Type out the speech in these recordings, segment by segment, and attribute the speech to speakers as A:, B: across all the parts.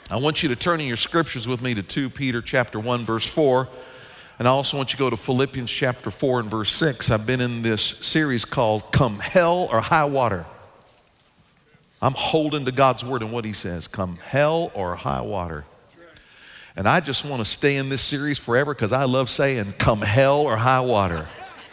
A: I want you to turn in your scriptures with me to 2 Peter chapter 1, verse 4. And I also want you to go to Philippians chapter 4 and verse 6. I've been in this series called Come Hell or High Water. I'm holding to God's word and what he says, come hell or high water. And I just want to stay in this series forever because I love saying come hell or high water.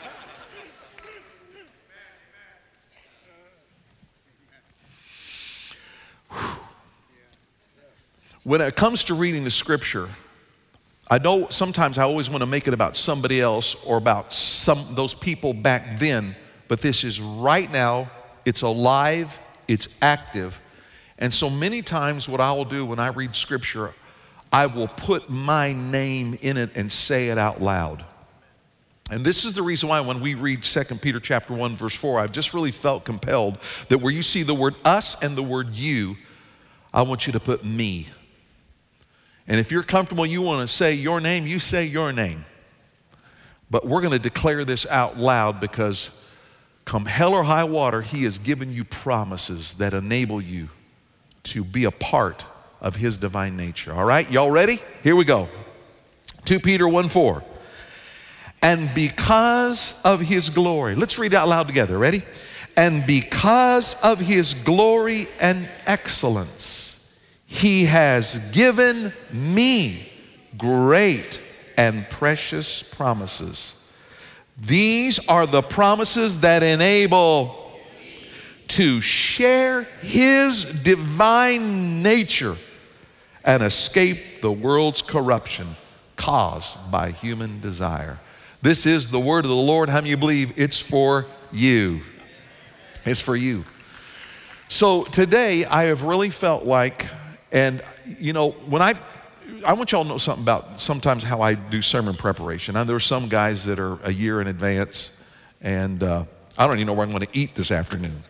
A: When it comes to reading the scripture, I know sometimes I always want to make it about somebody else or about those people back then, but this is right now, it's alive, it's active. And so many times what I will do when I read scripture, I will put my name in it and say it out loud. And this is the reason why when we read 2 Peter chapter 1 verse 4, I've just really felt compelled that where you see the word us and the word you, I want you to put me. And if you're comfortable, you want to say your name, you say your name. But we're going to declare this out loud because come hell or high water, he has given you promises that enable you to be a part of his divine nature. All right, y'all ready? Here we go. 2 Peter 1:4. And because of his glory, let's read it out loud together. Ready? And because of his glory and excellence, he has given me great and precious promises. These are the promises that enable to share his divine nature and escape the world's corruption caused by human desire. This is the word of the Lord. How many of you believe it's for you? It's for you. So today I have really felt like, and you know, when I want y'all to know something about sometimes how I do sermon preparation. Now, there are some guys that are a year in advance, and I don't even know where I'm going to eat this afternoon.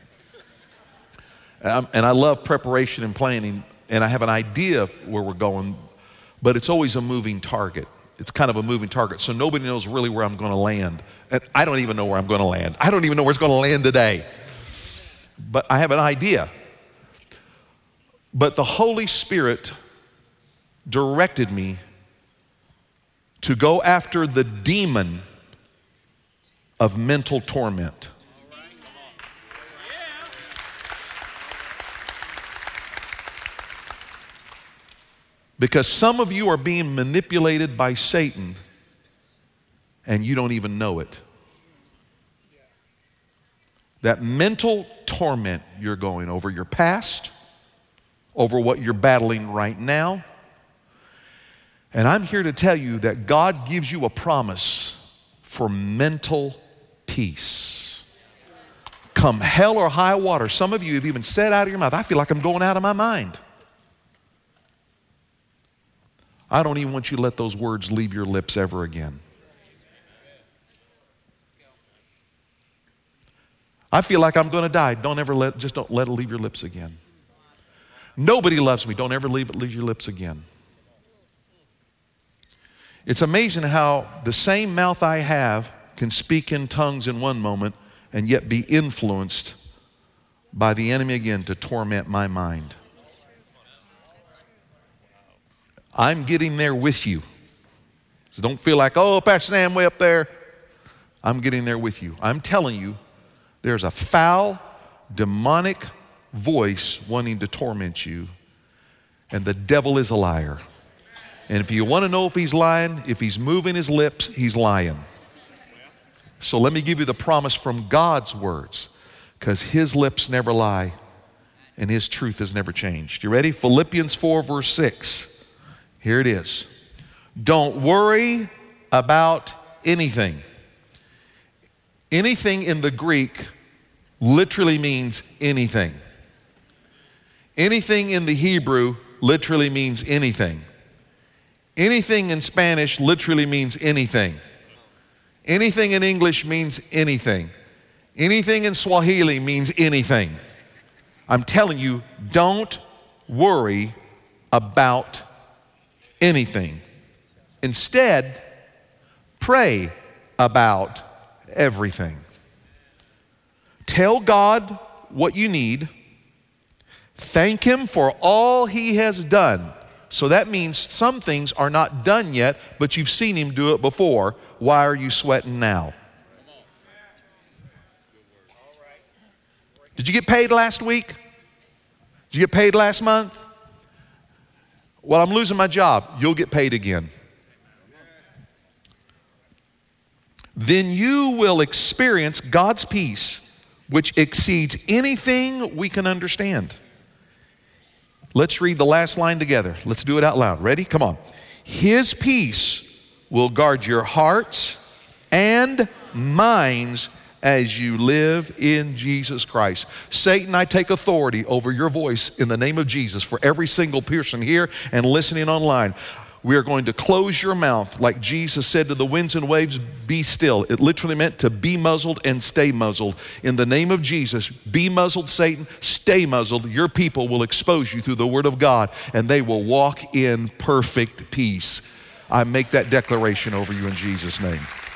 A: And I love preparation and planning, and I have an idea of where we're going, but it's always a moving target. It's kind of a moving target, so nobody knows really where I'm going to land. And I don't even know where I'm going to land. I don't even know where it's going to land today. But I have an idea. But the Holy Spirit directed me to go after the demon of mental torment. Because some of you are being manipulated by Satan and you don't even know it. That mental torment you're going over your past, over what you're battling right now. And I'm here to tell you that God gives you a promise for mental peace. Come hell or high water. Some of you have even said out of your mouth, I feel like I'm going out of my mind. I don't even want you to let those words leave your lips ever again. I feel like I'm going to die. Don't let it leave your lips again. Nobody loves me. Don't ever leave your lips again. It's amazing how the same mouth I have can speak in tongues in one moment and yet be influenced by the enemy again to torment my mind. I'm getting there with you. So don't feel like, oh, Pastor Sam way up there. I'm getting there with you. I'm telling you, there's a foul, demonic voice wanting to torment you, and the devil is a liar. And if you want to know if he's lying, if he's moving his lips, he's lying. So let me give you the promise from God's words, because his lips never lie and his truth has never changed. You ready? Philippians 4 verse 6. Here it is. Don't worry about anything. Anything in the Greek literally means anything. Anything in the Hebrew literally means anything. Anything in Spanish literally means anything. Anything in English means anything. Anything in Swahili means anything. I'm telling you, don't worry about anything. Instead, pray about everything. Tell God what you need. Thank him for all he has done. So that means some things are not done yet, but you've seen him do it before. Why are you sweating now? Did you get paid last week? Did you get paid last month? Well, I'm losing my job. You'll get paid again. Then you will experience God's peace, which exceeds anything we can understand. Let's read the last line together. Let's do it out loud. Ready? Come on. His peace will guard your hearts and minds as you live in Jesus Christ. Satan, I take authority over your voice in the name of Jesus for every single person here and listening online. We are going to close your mouth like Jesus said to the winds and waves, be still. It literally meant to be muzzled and stay muzzled. In the name of Jesus, be muzzled, Satan, stay muzzled. Your people will expose you through the word of God, and they will walk in perfect peace. I make that declaration over you in Jesus' name.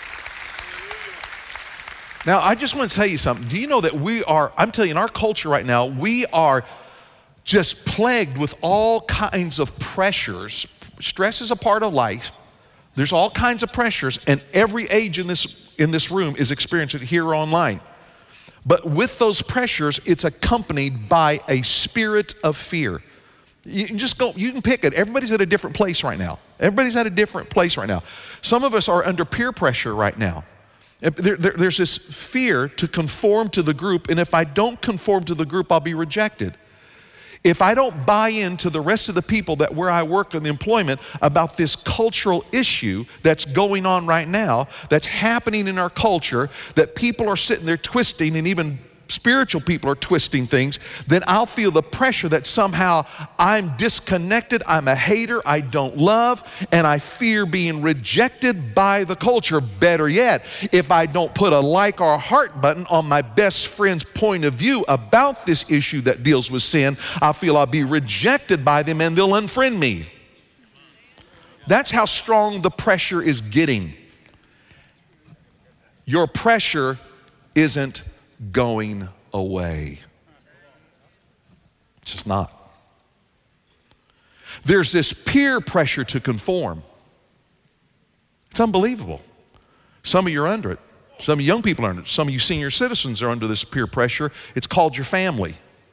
A: Now, I just want to tell you something. Do you know that I'm telling you, in our culture right now, we are just plagued with all kinds of pressures. Stress is a part of life. There's all kinds of pressures, and every age in this room is experiencing it here or online. But with those pressures, it's accompanied by a spirit of fear. You can just go, you can pick it. Everybody's at a different place right now. Everybody's at a different place right now. Some of us are under peer pressure right now. There's this fear to conform to the group, and if I don't conform to the group, I'll be rejected. If I don't buy into the rest of the people that where I work in the employment about this cultural issue that's going on right now, that's happening in our culture, that people are sitting there twisting, and even spiritual people are twisting things, then I'll feel the pressure that somehow I'm disconnected, I'm a hater, I don't love, and I fear being rejected by the culture. Better yet, if I don't put a like or a heart button on my best friend's point of view about this issue that deals with sin, I feel I'll be rejected by them and they'll unfriend me. That's how strong the pressure is getting. Your pressure isn't going away. It's just not. There's this peer pressure to conform. It's unbelievable. Some of you are under it. Some of you young people are under it. Some of you senior citizens are under this peer pressure. It's called your family.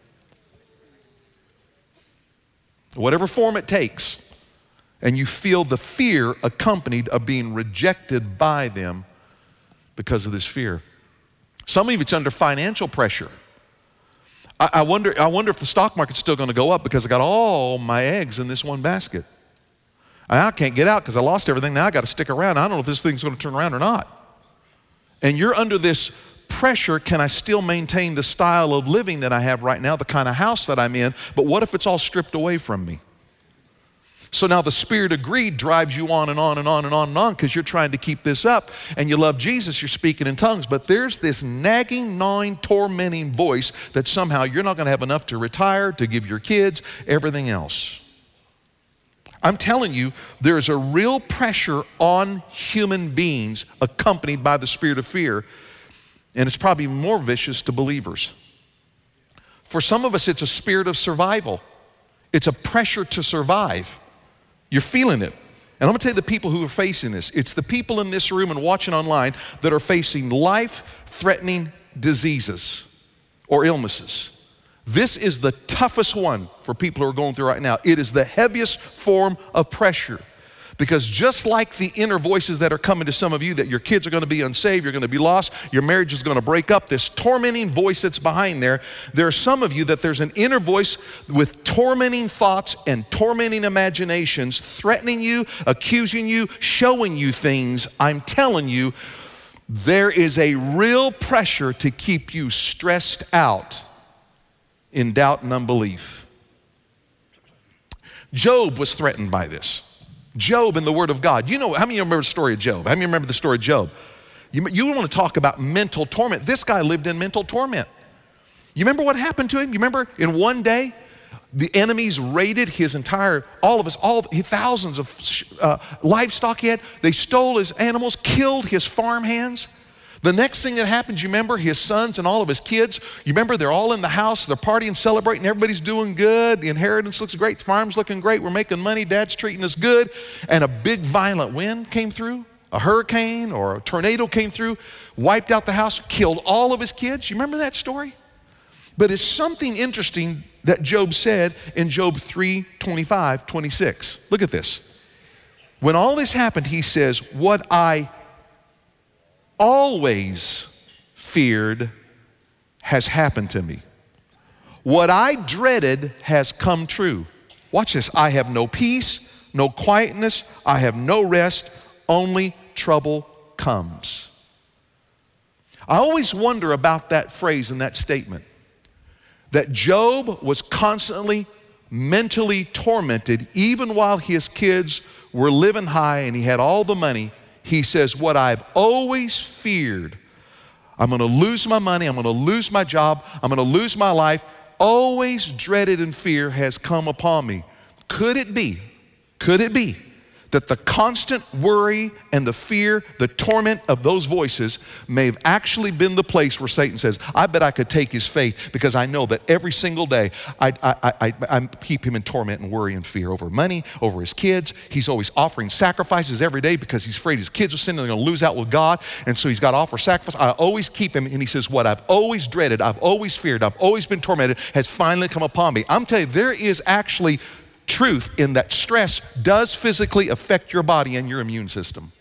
A: Whatever form it takes, and you feel the fear accompanied of being rejected by them because of this fear. Some of you, it's under financial pressure. I wonder if the stock market's still going to go up because I got all my eggs in this one basket. And I can't get out because I lost everything. Now I got to stick around. I don't know if this thing's going to turn around or not. And you're under this pressure. Can I still maintain the style of living that I have right now, the kind of house that I'm in? But what if it's all stripped away from me? So now the spirit of greed drives you on and on and on and on and on because you're trying to keep this up, and you love Jesus, you're speaking in tongues, but there's this nagging, gnawing, tormenting voice that somehow you're not going to have enough to retire, to give your kids, everything else. I'm telling you, there's a real pressure on human beings accompanied by the spirit of fear, and it's probably more vicious to believers. For some of us, it's a spirit of survival. It's a pressure to survive. You're feeling it. And I'm going to tell you the people who are facing this. It's the people in this room and watching online that are facing life-threatening diseases or illnesses. This is the toughest one for people who are going through right now. It is the heaviest form of pressure. Because just like the inner voices that are coming to some of you that your kids are going to be unsaved, you're going to be lost, your marriage is going to break up, this tormenting voice that's behind there are some of you that there's an inner voice with tormenting thoughts and tormenting imaginations, threatening you, accusing you, showing you things. I'm telling you, there is a real pressure to keep you stressed out in doubt and unbelief. Job was threatened by this. Job in the Word of God. You know, how many of you remember the story of Job? How many remember the story of Job? You want to talk about mental torment. This guy lived in mental torment. You remember what happened to him? You remember in one day, the enemies raided his thousands of livestock he had. They stole his animals, killed his farmhands. The next thing that happens, you remember his sons and all of his kids, you remember they're all in the house, they're partying, celebrating, everybody's doing good, the inheritance looks great, the farm's looking great, we're making money, dad's treating us good, and a big violent wind came through, a hurricane or a tornado came through, wiped out the house, killed all of his kids. You remember that story? But it's something interesting that Job said in Job 3:25, 26. Look at this. When all this happened, he says, what I always feared has happened to me. What I dreaded has come true. Watch this. I have no peace, no quietness. I have no rest. Only trouble comes. I always wonder about that phrase and that statement. That Job was constantly mentally tormented even while his kids were living high and he had all the money. He says, what I've always feared, I'm going to lose my money, I'm going to lose my job, I'm going to lose my life, always dreaded and fear has come upon me. Could it be that the constant worry and the fear, the torment of those voices may have actually been the place where Satan says, I bet I could take his faith because I know that every single day I keep him in torment and worry and fear over money, over his kids. He's always offering sacrifices every day because he's afraid his kids are sinning and they're going to lose out with God. And so he's got to offer sacrifice. I always keep him. And he says, what I've always dreaded, I've always feared, I've always been tormented has finally come upon me. I'm telling you, there is actually truth in that stress does physically affect your body and your immune system.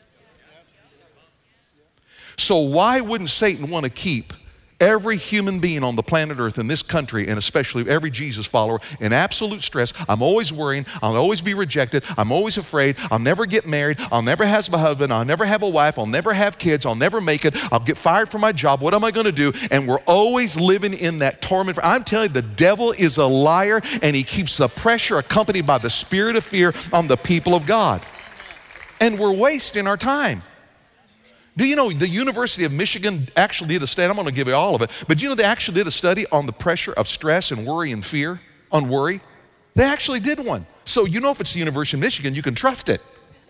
A: So why wouldn't Satan want to keep every human being on the planet Earth in this country, and especially every Jesus follower, in absolute stress? I'm always worrying, I'll always be rejected, I'm always afraid, I'll never get married, I'll never have a husband, I'll never have a wife, I'll never have kids, I'll never make it, I'll get fired from my job, what am I going to do? And we're always living in that torment. I'm telling you, the devil is a liar, and he keeps the pressure accompanied by the spirit of fear on the people of God. And we're wasting our time. Do you know the University of Michigan actually did a study? I'm going to give you all of it. But do you know they actually did a study on the pressure of stress and worry and fear, on worry? They actually did one. So you know if it's the University of Michigan, you can trust it.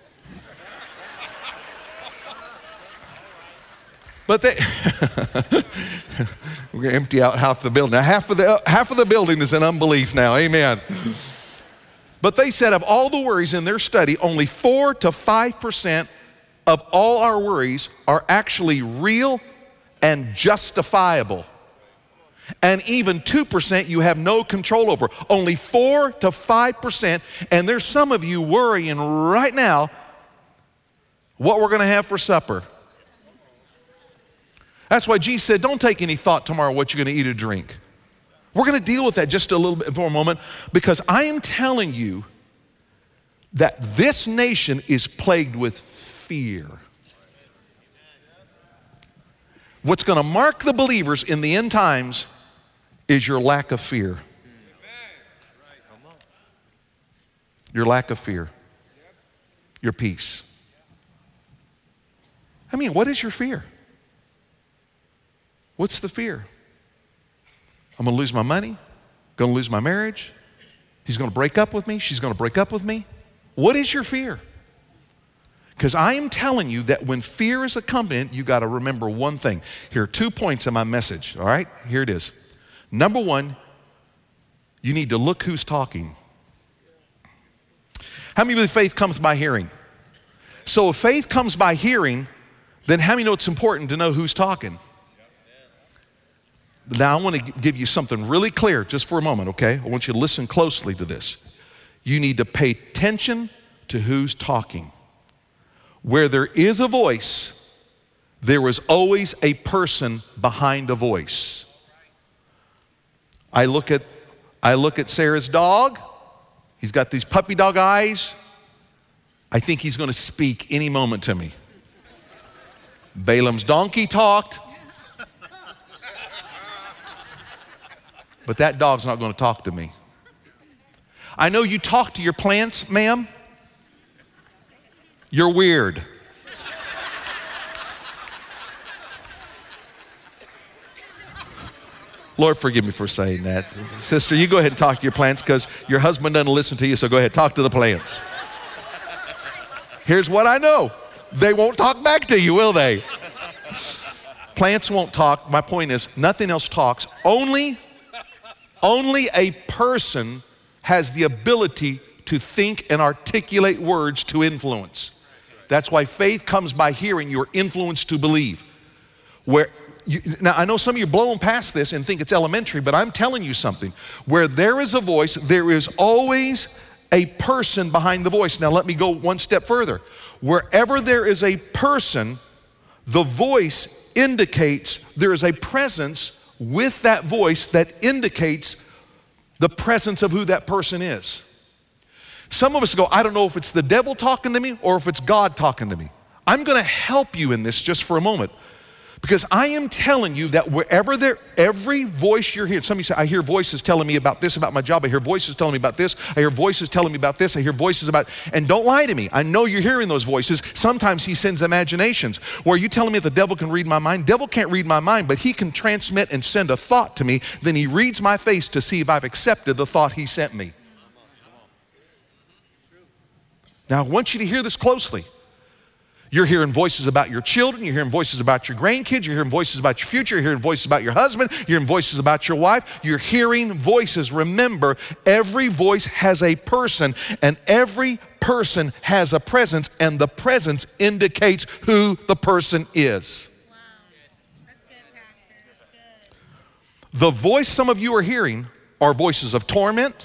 A: But they, we're going to empty out half the building. Now half of the building is in unbelief now, amen. But they said of all the worries in their study, only 4 to 5% of all our worries are actually real and justifiable. And even 2% you have no control over. Only 4 to 5%. And there's some of you worrying right now what we're going to have for supper. That's why Jesus said, don't take any thought tomorrow what you're going to eat or drink. We're going to deal with that just a little bit for a moment, because I am telling you that this nation is plagued with fear. What's going to mark the believers in the end times is your lack of fear. Your lack of fear. Your peace. I mean, what is your fear? What's the fear? I'm going to lose my money. Going to lose my marriage. He's going to break up with me. She's going to break up with me. What is your fear? Because I am telling you that when fear is accompanied, you got to remember one thing. Here are 2 points in my message, all right? Here it is. Number one, you need to look who's talking. How many believe faith comes by hearing? So if faith comes by hearing, then how many know it's important to know who's talking? Now I want to give you something really clear just for a moment, okay? I want you to listen closely to this. You need to pay attention to who's talking. Where there is a voice, there is always a person behind a voice. I look at Sarah's dog. He's got these puppy dog eyes. I think he's going to speak any moment to me. Balaam's donkey talked. But that dog's not going to talk to me. I know you talk to your plants, ma'am. You're weird. Lord, forgive me for saying that. Sister, you go ahead and talk to your plants because your husband doesn't listen to you, so go ahead, talk to the plants. Here's what I know. They won't talk back to you, will they? Plants won't talk. My point is, nothing else talks. Only a person has the ability to think and articulate words to influence. That's why faith comes by hearing. You're influenced to believe. Now, I know some of you are blowing past this and think it's elementary, but I'm telling you something. Where there is a voice, there is always a person behind the voice. Now, let me go one step further. Wherever there is a person, the voice indicates there is a presence with that voice that indicates the presence of who that person is. Some of us go, I don't know if it's the devil talking to me or if it's God talking to me. I'm going to help you in this just for a moment. Because I am telling you that every voice you're hearing, some of you say, I hear voices telling me about this, about my job. I hear voices telling me about this. I hear voices telling me about this. I hear voices about, and don't lie to me. I know you're hearing those voices. Sometimes he sends imaginations. Where you telling me that the devil can read my mind? Devil can't read my mind, but he can transmit and send a thought to me. Then he reads my face to see if I've accepted the thought he sent me. Now, I want you to hear this closely. You're hearing voices about your children. You're hearing voices about your grandkids. You're hearing voices about your future. You're hearing voices about your husband. You're hearing voices about your wife. You're hearing voices. Remember, every voice has a person, and every person has a presence, and the presence indicates who the person is.
B: Wow. That's good, Pastor. That's good.
A: The voice some of you are hearing are voices of torment.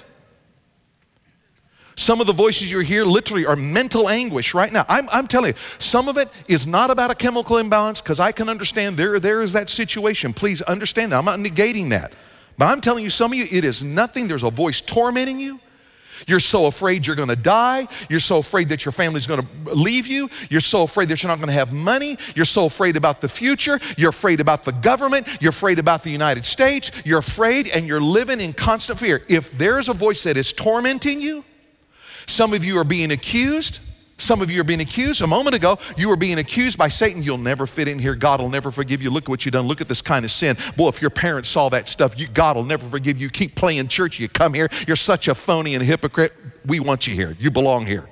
A: Some of the voices you hear literally are mental anguish right now. I'm telling you, some of it is not about a chemical imbalance, because I can understand there is that situation. Please understand that. I'm not negating that. But I'm telling you, some of you, it is nothing. There's a voice tormenting you. You're so afraid you're going to die. You're so afraid that your family's going to leave you. You're so afraid that you're not going to have money. You're so afraid about the future. You're afraid about the government. You're afraid about the United States. You're afraid, and you're living in constant fear. If there's a voice that is tormenting you, some of you are being accused. Some of you are being accused. A moment ago, you were being accused by Satan. You'll never fit in here. God will never forgive you. Look at what you've done. Look at this kind of sin. Boy, if your parents saw that stuff, God will never forgive you. Keep playing church. You come here. You're such a phony and a hypocrite. We want you here. You belong here.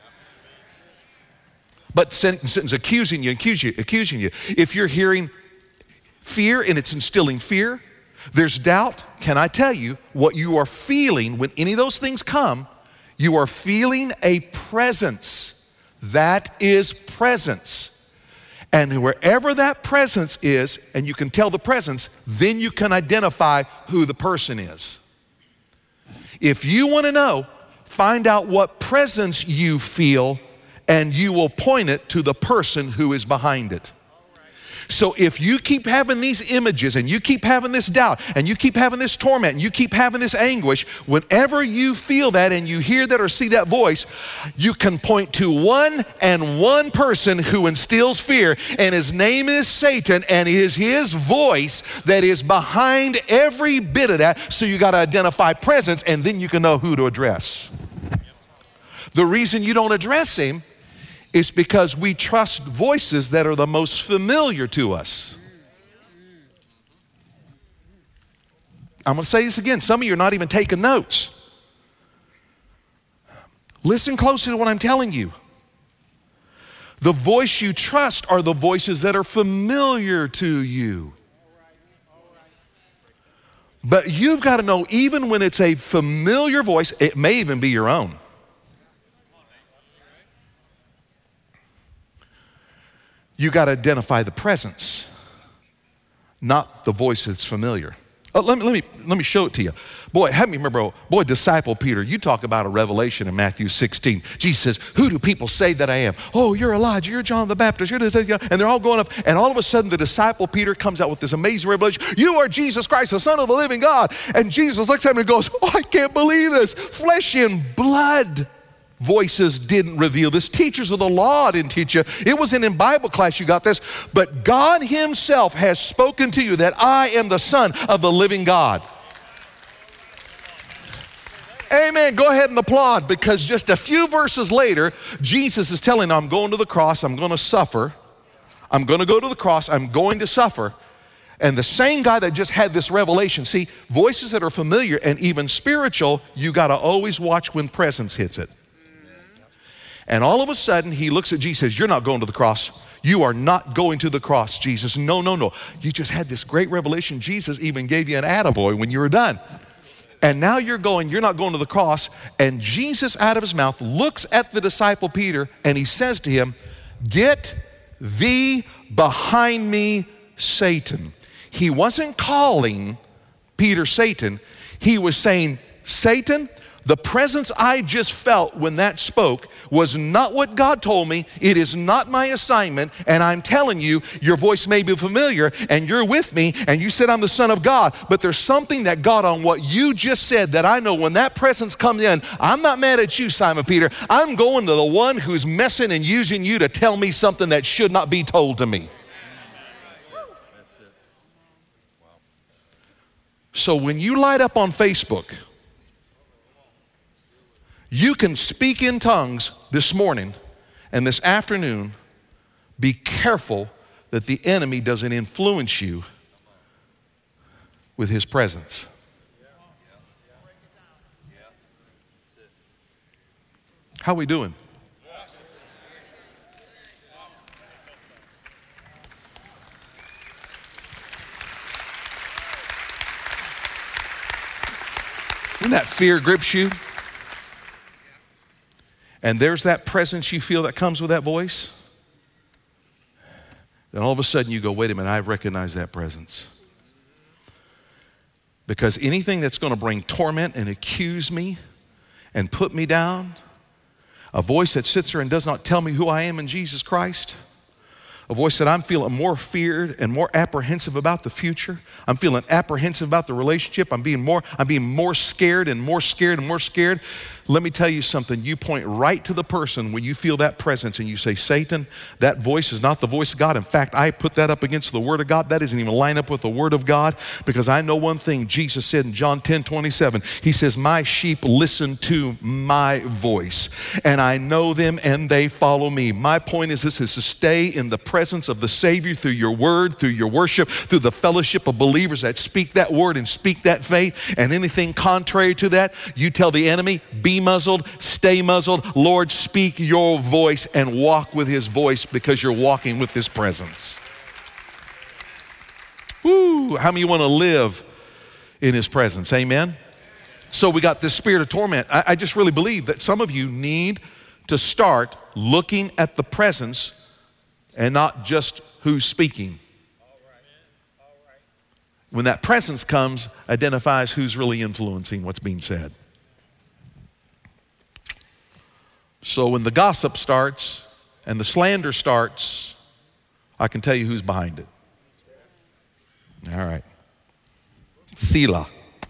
A: But Satan's accusing you. If you're hearing fear and it's instilling fear, there's doubt. Can I tell you what you are feeling when any of those things come? You are feeling a presence. That is presence. And wherever that presence is, and you can tell the presence, then you can identify who the person is. If you want to know, find out what presence you feel, and you will point it to the person who is behind it. So if you keep having these images, and you keep having this doubt, and you keep having this torment, and you keep having this anguish, whenever you feel that and you hear that or see that voice, you can point to one person who instills fear, and his name is Satan, and it is his voice that is behind every bit of that. So you got to identify presence, and then you can know who to address. The reason you don't address him is because we trust voices that are the most familiar to us. I'm going to say this again. Some of you are not even taking notes. Listen closely to what I'm telling you. The voice you trust are the voices that are familiar to you. But you've got to know, even when it's a familiar voice, it may even be your own. You got to identify the presence, not the voice that's familiar. Let me show it to you. Boy, help me remember, disciple Peter, you talk about a revelation in Matthew 16. Jesus says, who do people say that I am? Oh, you're Elijah, you're John the Baptist, you're this, and they're all going up. And all of a sudden, the disciple Peter comes out with this amazing revelation. You are Jesus Christ, the Son of the living God. And Jesus looks at him and goes, oh, I can't believe this. Flesh and blood voices didn't reveal this. Teachers of the law didn't teach you. It wasn't in Bible class you got this. But God himself has spoken to you that I am the Son of the living God. Amen. Go ahead and applaud, because just a few verses later, Jesus is telling them, I'm going to the cross. I'm going to suffer. I'm going to go to the cross. I'm going to suffer. And the same guy that just had this revelation, see, voices that are familiar and even spiritual, you got to always watch when presence hits it. And all of a sudden, he looks at Jesus and says, you're not going to the cross. You are not going to the cross, Jesus. No, no, no. You just had this great revelation. Jesus even gave you an attaboy when you were done. And now you're not going to the cross. And Jesus, out of his mouth, looks at the disciple Peter, and he says to him, get thee behind me, Satan. He wasn't calling Peter Satan. He was saying, Satan, the presence I just felt when that spoke was not what God told me. It is not my assignment. And I'm telling you, your voice may be familiar and you're with me and you said I'm the Son of God. But there's something that God on what you just said that I know when that presence comes in, I'm not mad at you, Simon Peter. I'm going to the one who's messing and using you to tell me something that should not be told to me. So when you light up on Facebook, you can speak in tongues this morning and this afternoon. Be careful that the enemy doesn't influence you with his presence. How are we doing? When that fear grips you, and there's that presence you feel that comes with that voice, then all of a sudden you go, wait a minute, I recognize that presence. Because anything that's going to bring torment and accuse me and put me down, a voice that sits there and does not tell me who I am in Jesus Christ, a voice that I'm feeling more feared and more apprehensive about the future. I'm feeling apprehensive about the relationship. I'm being more scared and more scared and more scared. Let me tell you something. You point right to the person when you feel that presence and you say, Satan, that voice is not the voice of God. In fact, I put that up against the Word of God. That doesn't even line up with the Word of God, because I know one thing. Jesus said in John 10:27, he says, my sheep listen to my voice, and I know them and they follow me. My point is this, is to stay in the presence of the Savior through your word, through your worship, through the fellowship of believers that speak that word and speak that faith. And anything contrary to that, you tell the enemy, be muzzled, stay muzzled. Lord, speak your voice and walk with his voice, because you're walking with his presence. Woo! How many want to live in his presence? Amen? So we got this spirit of torment. I just really believe that some of you need to start looking at the presence and not just who's speaking. When that presence comes, identifies who's really influencing what's being said. So when the gossip starts and the slander starts, I can tell you who's behind it. All right. Selah.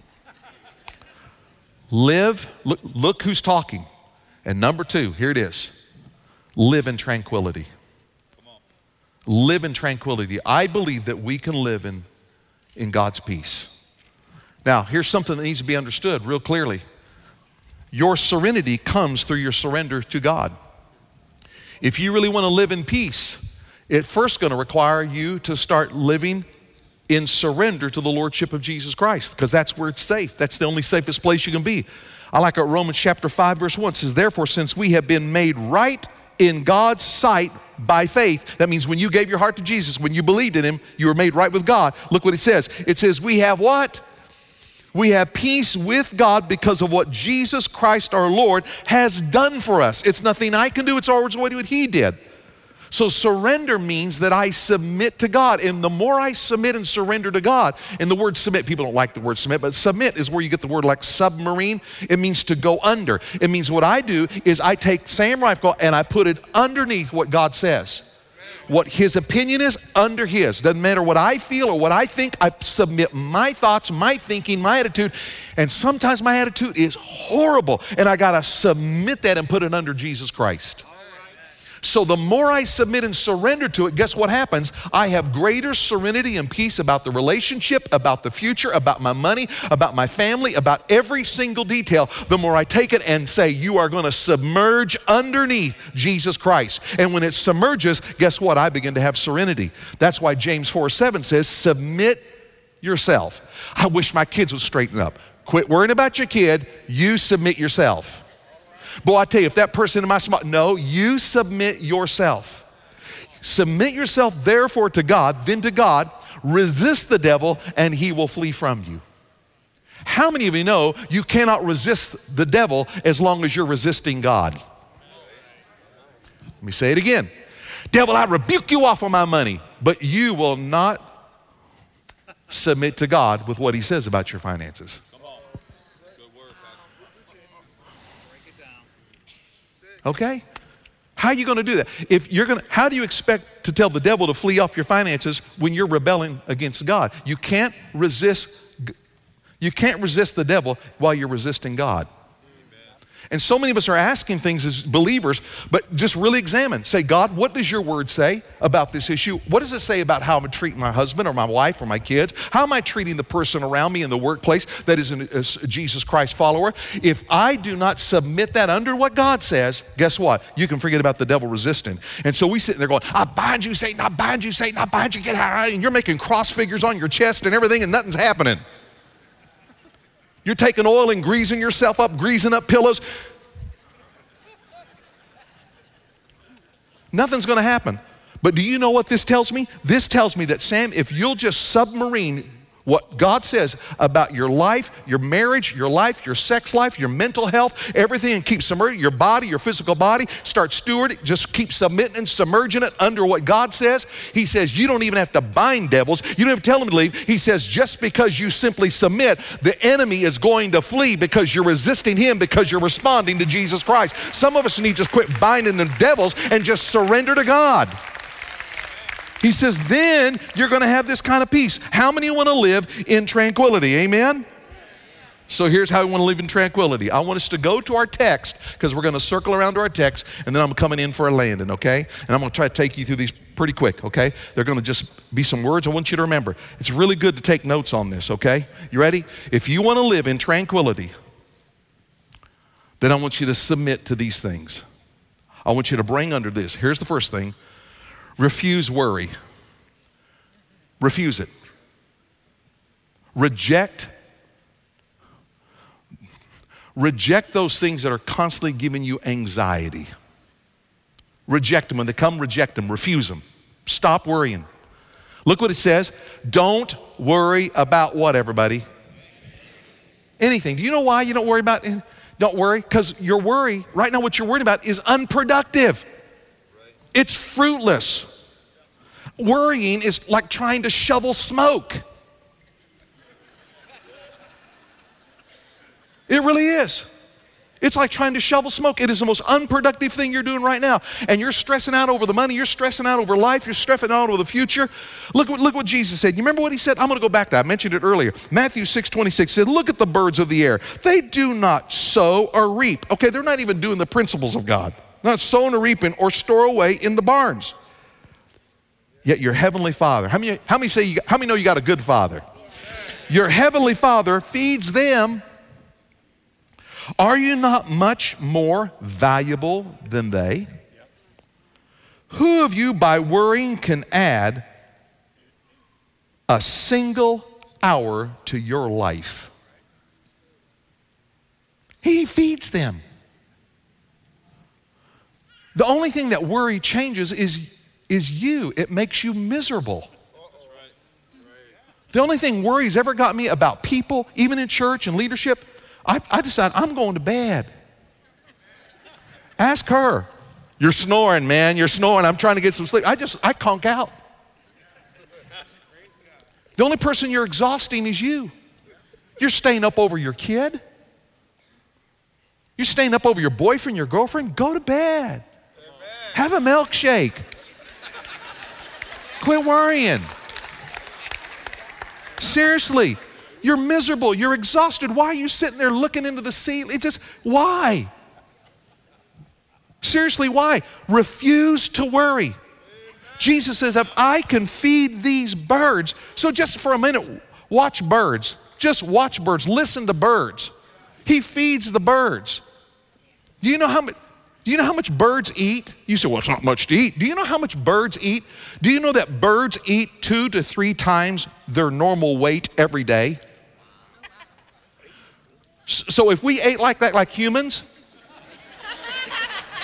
A: Live, look who's talking. And number two, here it is. Live in tranquility. Live in tranquility. I believe that we can live in God's peace. Now, here's something that needs to be understood real clearly. Your serenity comes through your surrender to God. If you really want to live in peace, it's first going to require you to start living in surrender to the Lordship of Jesus Christ, because that's where it's safe. That's the only safest place you can be. I like what Romans chapter 5 verse 1 says, therefore, since we have been made right in God's sight by faith. That means when you gave your heart to Jesus, when you believed in him, you were made right with God. Look what it says. It says we have what? We have peace with God because of what Jesus Christ our Lord has done for us. It's nothing I can do, it's always what he did. So surrender means that I submit to God. And the more I submit and surrender to God, and the word submit, people don't like the word submit, but submit is where you get the word like submarine. It means to go under. It means what I do is I take Sam Rifle and I put it underneath what God says. What his opinion is, under his. Doesn't matter what I feel or what I think, I submit my thoughts, my thinking, my attitude. And sometimes my attitude is horrible, and I gotta submit that and put it under Jesus Christ. So the more I submit and surrender to it, guess what happens? I have greater serenity and peace about the relationship, about the future, about my money, about my family, about every single detail. The more I take it and say, you are going to submerge underneath Jesus Christ. And when it submerges, guess what? I begin to have serenity. That's why James 4:7 says, submit yourself. I wish my kids would straighten up. Quit worrying about your kid. You submit yourself. Boy, I tell you, if that person in my spot, no, you submit yourself. Submit yourself therefore to God, then to God, resist the devil and he will flee from you. How many of you know you cannot resist the devil as long as you're resisting God? Let me say it again. Devil, I rebuke you off of my money, but you will not submit to God with what he says about your finances. Okay? How are you going to do that? How do you expect to tell the devil to flee off your finances when you're rebelling against God? You can't resist the devil while you're resisting God. And so many of us are asking things as believers, but just really examine. Say, God, what does your word say about this issue? What does it say about how I'm treating my husband or my wife or my kids? How am I treating the person around me in the workplace that is a Jesus Christ follower? If I do not submit that under what God says, guess what? You can forget about the devil resisting. And so we sit there going, I bind you, Satan, I bind you, Satan, I bind you, get out. And you're making cross figures on your chest and everything and nothing's happening. You're taking oil and greasing yourself up, greasing up pillows. Nothing's going to happen. But do you know what this tells me? This tells me that, Sam, if you'll just submarine what God says about your life, your marriage, your life, your sex life, your mental health, everything, and keep submerging your body, your physical body, start stewarding, just keep submitting and submerging it under what God says. He says you don't even have to bind devils. You don't have to tell them to leave. He says just because you simply submit, the enemy is going to flee because you're resisting him, because you're responding to Jesus Christ. Some of us need to just quit binding the devils and just surrender to God. He says, then you're going to have this kind of peace. How many want to live in tranquility? Amen? So here's how we want to live in tranquility. I want us to go to our text because we're going to circle around to our text and then I'm coming in for a landing, okay? And I'm going to try to take you through these pretty quick, okay? They're going to just be some words I want you to remember. It's really good to take notes on this, okay? You ready? If you want to live in tranquility, then I want you to submit to these things. I want you to bring under this. Here's the first thing. Refuse worry. Refuse it. Reject those things that are constantly giving you anxiety. Reject them. When they come, reject them. Refuse them. Stop worrying. Look what it says. Don't worry about what, everybody? Anything. Do you know why you don't worry about it? Don't worry, because your worry, right now what you're worried about is unproductive. It's fruitless. Worrying is like trying to shovel smoke. It really is. It's like trying to shovel smoke. It is the most unproductive thing you're doing right now. And you're stressing out over the money. You're stressing out over life. You're stressing out over the future. Look what Jesus said. You remember what he said? I'm going to go back to that. I mentioned it earlier. Matthew 6:26 said, look at the birds of the air. They do not sow or reap. Okay, they're not even doing the principles of God. Not sowing or reaping or store away in the barns. Yet your heavenly Father, how many know you got a good Father? Your heavenly Father feeds them. Are you not much more valuable than they? Who of you by worrying can add a single hour to your life? He feeds them. The only thing that worry changes is you. It makes you miserable. The only thing worry's ever got me about people, even in church and leadership, I decide I'm going to bed. Ask her. You're snoring, man. You're snoring. I'm trying to get some sleep. I conk out. The only person you're exhausting is you. You're staying up over your kid. You're staying up over your boyfriend, your girlfriend. Go to bed. Have a milkshake. Quit worrying. Seriously, you're miserable. You're exhausted. Why are you sitting there looking into the ceiling? Why? Seriously, why? Refuse to worry. Jesus says, if I can feed these birds, so just for a minute, watch birds. Just watch birds. Listen to birds. He feeds the birds. Do you know how much birds eat? You say, well, it's not much to eat. Do you know how much birds eat? Do you know that birds eat 2 to 3 times their normal weight every day? So if we ate like that, like humans,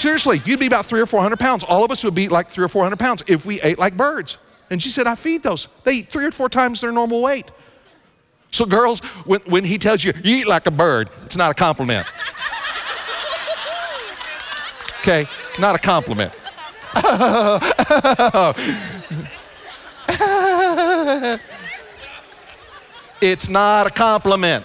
A: seriously, you'd be about 300 or 400 pounds. All of us would be like 300 or 400 pounds if we ate like birds. And she said, I feed those. They eat 3 or 4 times their normal weight. So girls, when he tells you, you eat like a bird, it's not a compliment. Okay, not a compliment. It's not a compliment.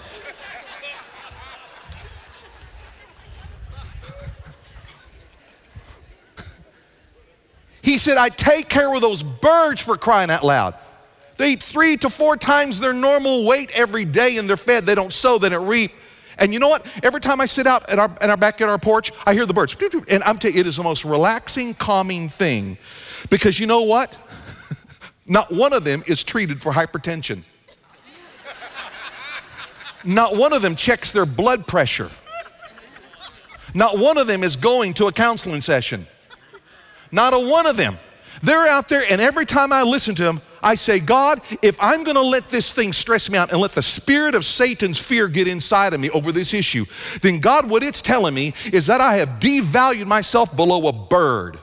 A: He said, I take care of those birds, for crying out loud. They eat 3 to 4 times their normal weight every day, and they're fed. They don't sow, they don't reap. And you know what? Every time I sit out in our backyard, our porch, I hear the birds. And I'm telling you, it is the most relaxing, calming thing. Because you know what? Not one of them is treated for hypertension. Not one of them checks their blood pressure. Not one of them is going to a counseling session. Not a one of them. They're out there, and every time I listen to them, I say, God, if I'm going to let this thing stress me out and let the spirit of Satan's fear get inside of me over this issue, then God, what it's telling me is that I have devalued myself below a bird.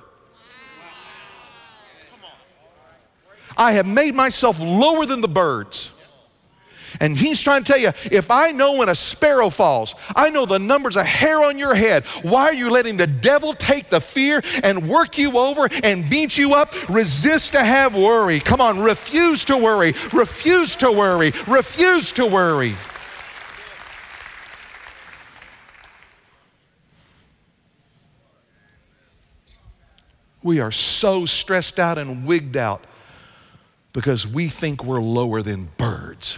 A: I have made myself lower than the birds. And he's trying to tell you, if I know when a sparrow falls, I know the number's a hair on your head. Why are you letting the devil take the fear and work you over and beat you up? Resist to have worry. Come on, refuse to worry. Refuse to worry. Refuse to worry. We are so stressed out and wigged out because we think we're lower than birds.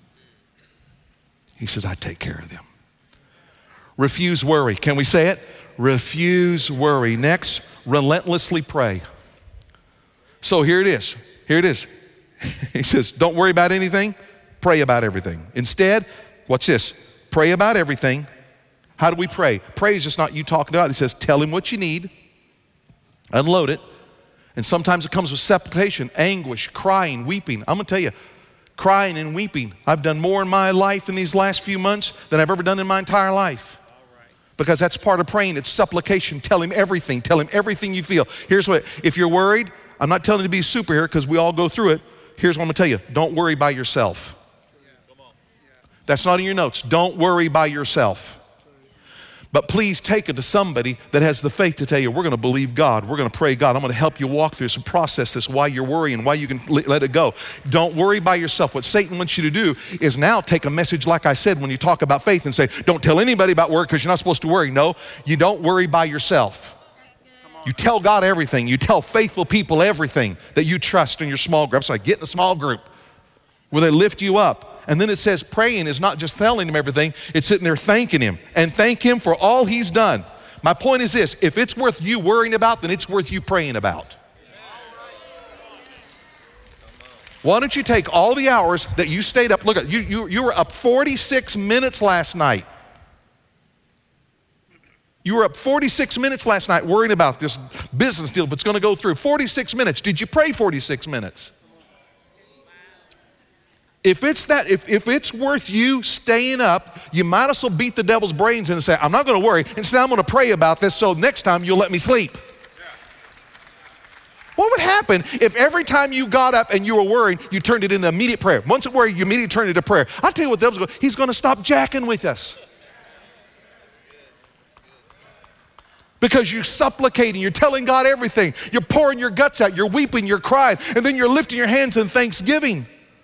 A: He says, I take care of them. Refuse worry. Can we say it? Refuse worry. Next, relentlessly pray. So here it is. Here it is. He says, don't worry about anything. Pray about everything. Instead, watch this. Pray about everything. How do we pray? Pray is just not you talking about it. He says, tell him what you need. Unload it. And sometimes it comes with supplication, anguish, crying, weeping. I'm going to tell you, crying and weeping. I've done more in my life in these last few months than I've ever done in my entire life. Because that's part of praying. It's supplication. Tell him everything. Tell him everything you feel. Here's what, if you're worried, I'm not telling you to be a superhero because we all go through it. Here's what I'm going to tell you. Don't worry by yourself. That's not in your notes. Don't worry by yourself. But please take it to somebody that has the faith to tell you, we're going to believe God. We're going to pray God. I'm going to help you walk through this and process this, why you're worrying, why you can let it go. Don't worry by yourself. What Satan wants you to do is now take a message like I said when you talk about faith and say, don't tell anybody about worry because you're not supposed to worry. No, you don't worry by yourself. You tell God everything. You tell faithful people everything that you trust in your small group. So get in a small group where they lift you up. And then it says praying is not just telling him everything, it's sitting there thanking him and thank him for all he's done. My point is this, if it's worth you worrying about, then it's worth you praying about. Why don't you take all the hours that you stayed up, look at you were up 46 minutes last night. You were up 46 minutes last night worrying about this business deal, if it's going to go through. 46 minutes. Did you pray 46 minutes? If it's worth you staying up, you might as well beat the devil's brains in and say, I'm not going to worry. Instead, I'm going to pray about this so next time you'll let me sleep. What would happen if every time you got up and you were worried, you turned it into immediate prayer? Once it worried, you immediately turned it into prayer. I'll tell you what the devil's going to do. He's going to stop jacking with us. Because you're supplicating, you're telling God everything. You're pouring your guts out, you're weeping, you're crying, and then you're lifting your hands in thanksgiving.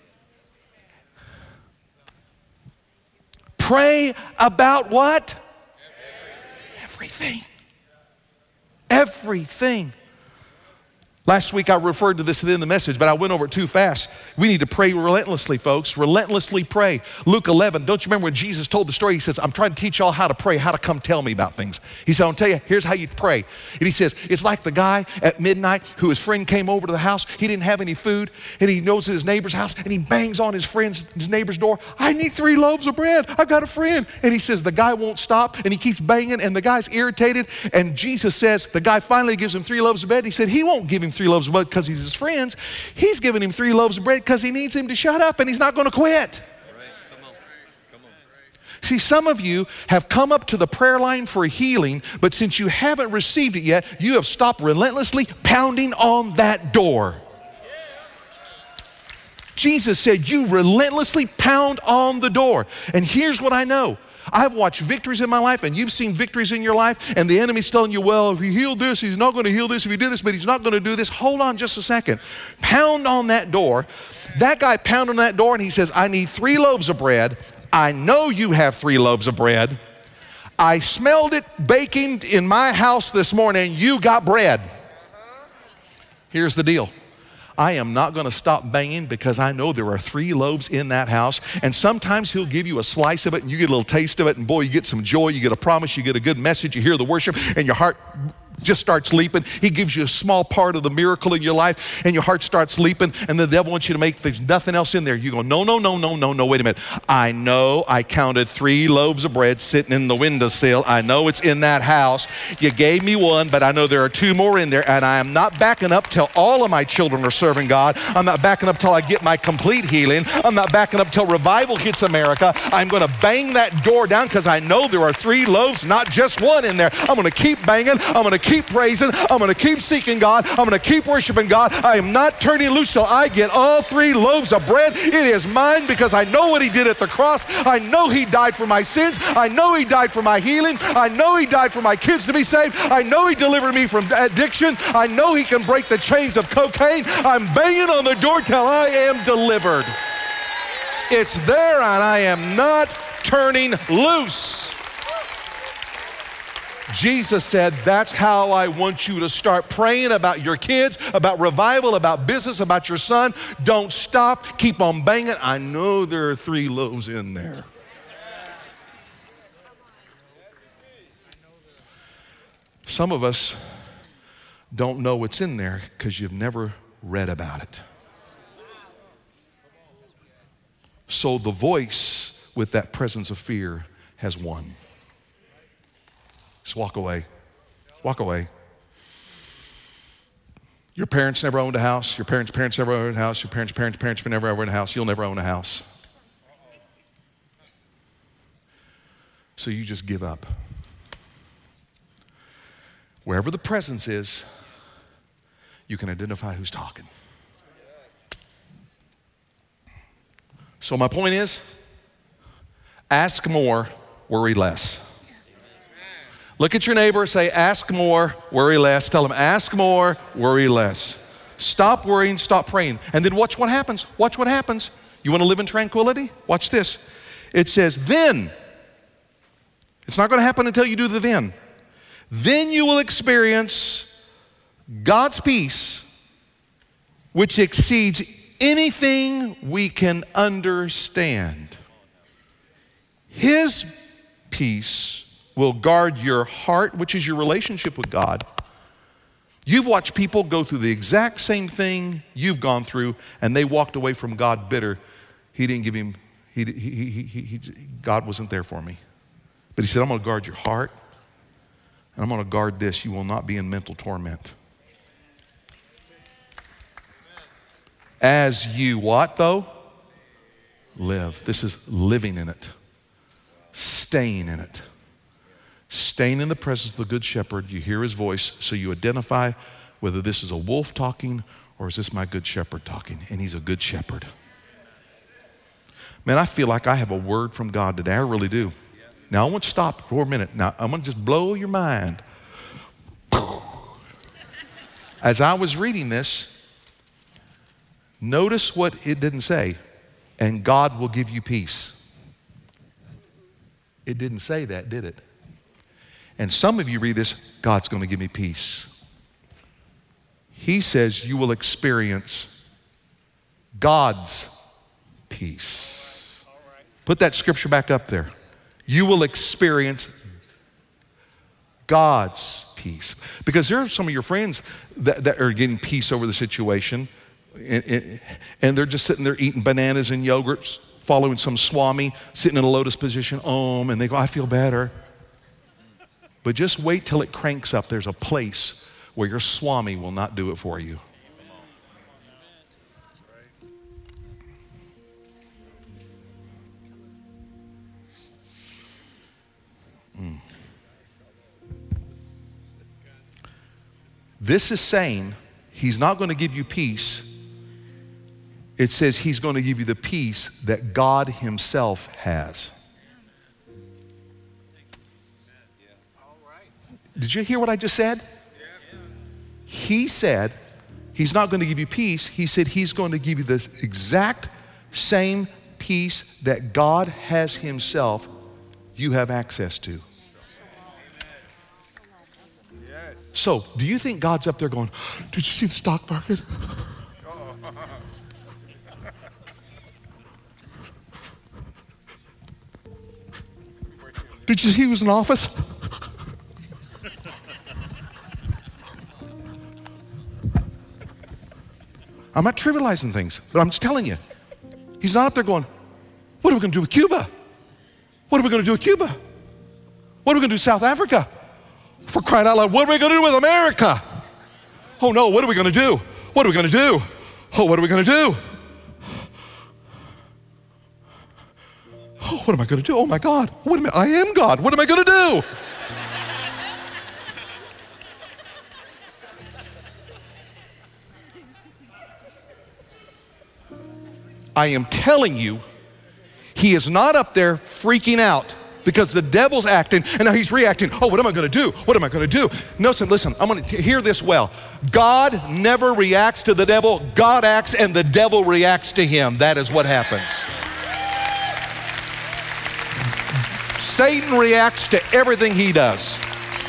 A: Pray about what? Everything. Everything. Last week I referred to this in the message, but I went over it too fast. We need to pray relentlessly, folks. Relentlessly pray. Luke 11, don't you remember when Jesus told the story? He says, I'm trying to teach y'all how to pray, how to come tell me about things. He said, I'll tell you, here's how you pray. And he says, it's like the guy at midnight who his friend came over to the house. He didn't have any food, and he goes to his neighbor's house, and he bangs on his neighbor's door. I need 3 loaves of bread. I've got a friend. And he says, the guy won't stop, and he keeps banging, and the guy's irritated. And Jesus says, the guy finally gives him 3 loaves of bread. He said, he won't give him 3 loaves of bread because he's his friends. He's giving him 3 loaves of bread because he needs him to shut up and he's not going to quit. See, some of you have come up to the prayer line for a healing, but since you haven't received it yet, you have stopped relentlessly pounding on that door. Jesus said, you relentlessly pound on the door. And here's what I know. I've watched victories in my life, and you've seen victories in your life, and the enemy's telling you, well, if you heal this, he's not going to heal this. If you do this, but he's not going to do this. Hold on just a second. Pound on that door. That guy pounded on that door, and he says, I need 3 loaves of bread. I know you have 3 loaves of bread. I smelled it baking in my house this morning. You got bread. Here's the deal. I am not going to stop banging because I know there are 3 loaves in that house. And sometimes he'll give you a slice of it and you get a little taste of it. And boy, you get some joy, you get a promise, you get a good message, you hear the worship and your heart just starts leaping. He gives you a small part of the miracle in your life and your heart starts leaping, and the devil wants you to make there's nothing else in there. You go, no, wait a minute. I know I counted 3 loaves of bread sitting in the windowsill. I know it's in that house. You gave me 1, but I know there are 2 more in there, and I am not backing up till all of my children are serving God. I'm not backing up till I get my complete healing. I'm not backing up till revival hits America. I'm going to bang that door down because I know there are 3 loaves, not just 1 in there. I'm going to keep banging. I'm going to keep praising. I'm going to keep seeking God. I'm going to keep worshiping God. I am not turning loose till I get all 3 loaves of bread. It is mine because I know what he did at the cross. I know he died for my sins. I know he died for my healing. I know he died for my kids to be saved. I know he delivered me from addiction. I know he can break the chains of cocaine. I'm banging on the door till I am delivered. It's there and I am not turning loose. Jesus said, that's how I want you to start praying about your kids, about revival, about business, about your son. Don't stop. Keep on banging. I know there are 3 loaves in there. Some of us don't know what's in there because you've never read about it. So the voice with that presence of fear has won. Just walk away. Walk away. Your parents never owned a house. Your parents never owned a house. Your parents never owned a house. You'll never own a house. So you just give up. Wherever the presence is, you can identify who's talking. So my point is, ask more, worry less. Look at your neighbor, say, ask more, worry less. Tell them, ask more, worry less. Stop worrying, stop praying. And then watch what happens. Watch what happens. You want to live in tranquility? Watch this. It says, then. It's not going to happen until you do the then. Then you will experience God's peace, which exceeds anything we can understand. His peace will guard your heart, which is your relationship with God. You've watched people go through the exact same thing you've gone through, and they walked away from God bitter. He didn't give him, God wasn't there for me. But he said, I'm going to guard your heart, and I'm going to guard this. You will not be in mental torment. As you what, though? Live. This is living in it, staying in it. Staying in the presence of the Good Shepherd, you hear his voice, so you identify whether this is a wolf talking or is this my Good Shepherd talking, and he's a good shepherd. Man, I feel like I have a word from God today. I really do. Now, I want to stop for a minute. Now, I'm going to just blow your mind. As I was reading this, notice what it didn't say, and God will give you peace. It didn't say that, did it? And some of you read this, God's going to give me peace. He says you will experience God's peace. Put that scripture back up there. You will experience God's peace. Because there are some of your friends that are getting peace over the situation, and they're just sitting there eating bananas and yogurts, following some swami, sitting in a lotus position, and they go, I feel better. But just wait till it cranks up. There's a place where your swami will not do it for you. This is saying he's not going to give you peace. It says he's going to give you the peace that God himself has. Did you hear what I just said? He said he's not going to give you peace. He said he's going to give you the exact same peace that God has himself, you have access to. So, do you think God's up there going, did you see the stock market? Did you see he was in office? I'm not trivializing things, but I'm just telling you. He's not up there going, what are we going to do with Cuba? What are we going to do with Cuba? What are we going to do with South Africa? For crying out loud, what are we going to do with America? Oh no, what are we going to do? What are we going to do? Oh, what are we going to do? Oh, what am I going to do? Oh my God, I am God. What am I going to do? I am telling you, he is not up there freaking out because the devil's acting and now he's reacting. Oh, what am I going to do? What am I going to do? No, listen, I'm going to hear this well. God never reacts to the devil. God acts and the devil reacts to him. That is what happens. Satan reacts to everything he does.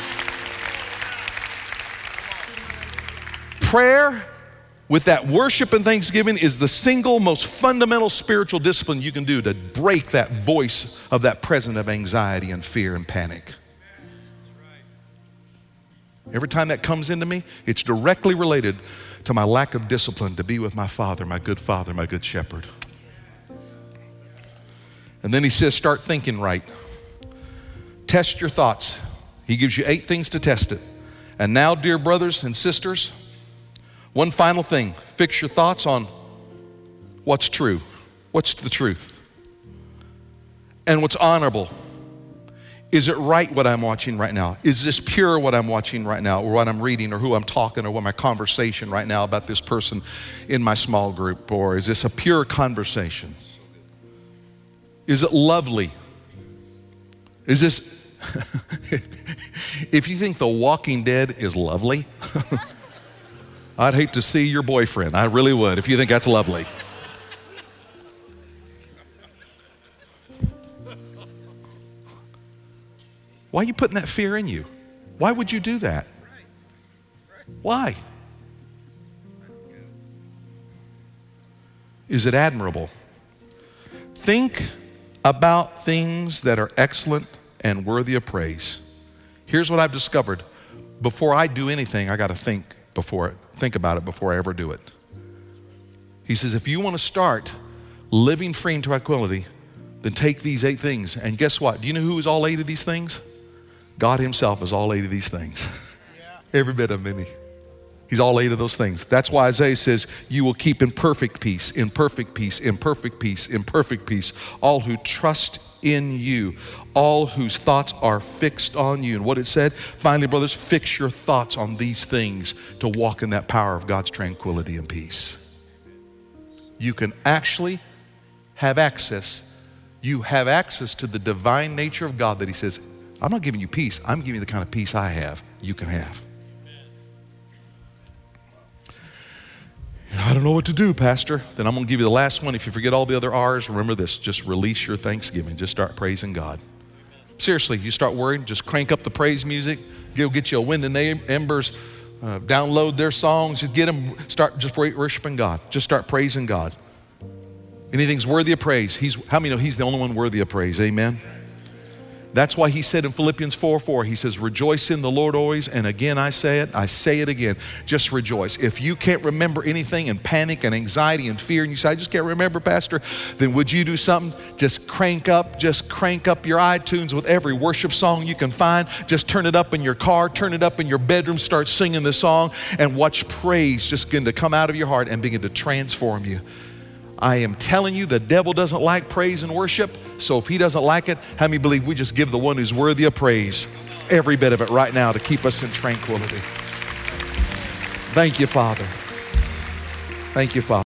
A: Prayer with that worship and thanksgiving is the single most fundamental spiritual discipline you can do to break that voice of that presence of anxiety and fear and panic. Every time that comes into me, it's directly related to my lack of discipline to be with my Father, my good shepherd. And then he says, start thinking right. Test your thoughts. He gives you 8 things to test it. And now, dear brothers and sisters, one final thing, fix your thoughts on what's true, what's the truth, and what's honorable. Is it right what I'm watching right now? Is this pure what I'm watching right now, or what I'm reading, or who I'm talking, or what my conversation right now about this person in my small group, or is this a pure conversation? Is it lovely? Is this, if you think The Walking Dead is lovely, I'd hate to see your boyfriend. I really would, if you think that's lovely. Why are you putting that fear in you? Why would you do that? Why? Is it admirable? Think about things that are excellent and worthy of praise. Here's what I've discovered. Before I do anything, I got to think about it before I ever do it. He says, if you want to start living free in tranquility, then take these 8 things. And guess what? Do you know who is all 8 of these things? God himself is all 8 of these things. Every bit of them. He's all 8 of those things. That's why Isaiah says, you will keep in perfect peace, in perfect peace, in perfect peace, in perfect peace, all who trust in you, all whose thoughts are fixed on you. And what it said, finally, brothers, fix your thoughts on these things to walk in that power of God's tranquility and peace. You can actually have access. You have access to the divine nature of God that he says, I'm not giving you peace. I'm giving you the kind of peace I have, you can have. I don't know what to do, Pastor. Then I'm going to give you the last one. If you forget all the other R's, remember this. Just release your thanksgiving. Just start praising God. Seriously, you start worrying, just crank up the praise music. Go get you a Wind and Embers. Download their songs. Just get them. Start just worshiping God. Just start praising God. Anything's worthy of praise. How many know he's the only one worthy of praise? Amen. That's why he said in Philippians 4:4, he says, rejoice in the Lord always. And again, I say it again, just rejoice. If you can't remember anything and panic and anxiety and fear, and you say, I just can't remember, Pastor, then would you do something? Just crank up your iTunes with every worship song you can find. Just turn it up in your car, turn it up in your bedroom, start singing the song, and watch praise just begin to come out of your heart and begin to transform you. I am telling you, the devil doesn't like praise and worship. So if he doesn't like it, how many believe we just give the one who's worthy of praise every bit of it right now to keep us in tranquility? Thank you, Father. Thank you, Father.